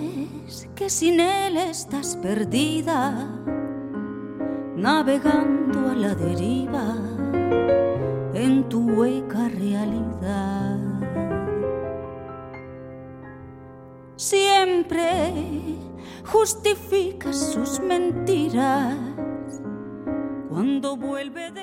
crees que sin él estás perdida, navegando a la deriva en tu hueca realidad. Siempre justificas sus mentiras cuando vuelve de